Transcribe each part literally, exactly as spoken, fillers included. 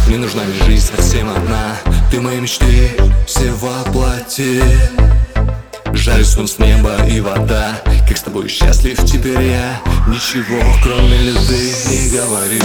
Не нужна мне жизнь совсем одна. Ты мои мечты все воплоти. Жарит солнце, небо и вода. Как с тобой счастлив теперь я. Ничего, кроме любви, не говори.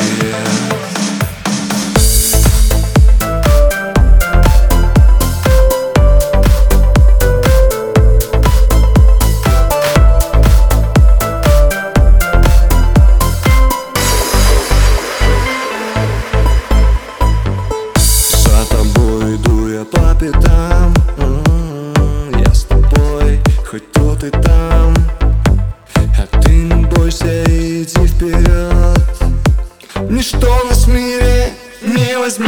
За тобой иду я по пятам. Я с тобой, хоть тут и там. А ты не бойся, иди вперед. Ничто нас в мире не возьмет.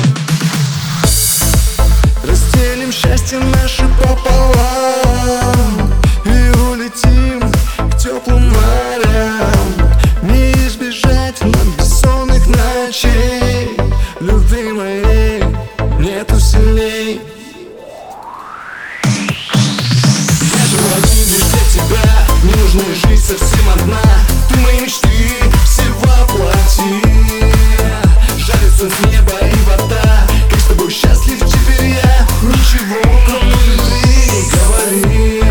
Разделим счастье наше пополам и улетим к теплым морям. Не избежать нам бессонных ночей. Любви моей нету сильней. Я живу один лишь для тебя. Не нужна жизнь совсем одна. Ты мои мечты все воплоти. Жарит солнце, небо и вода. Как с тобой счастлив теперь я. Ничего, кроме любви, не говори.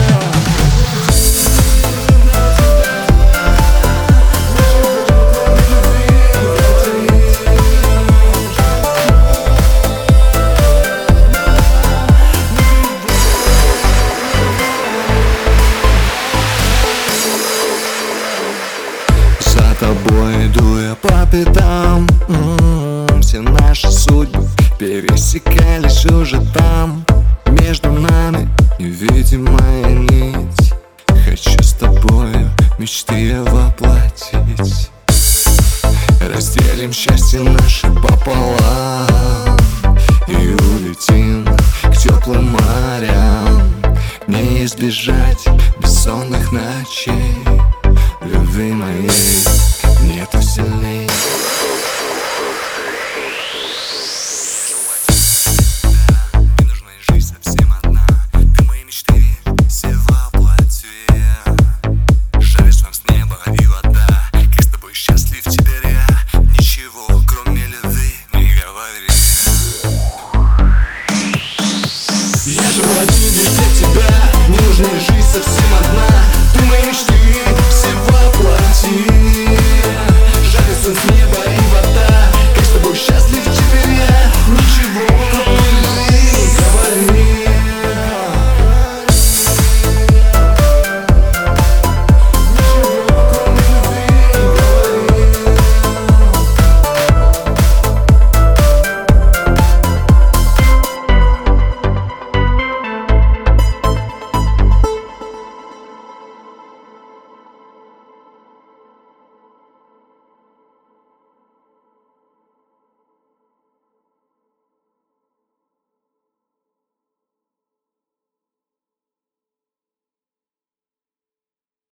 За тобой иду я по пятам. М-м-м, все наши судьбы пересекались уже там. Между нами невидимая нить. Хочу с тобою мечты воплотить. Разделим счастье наше пополам и улетим к теплым морям. Не избежать бессонных ночей. Любви моей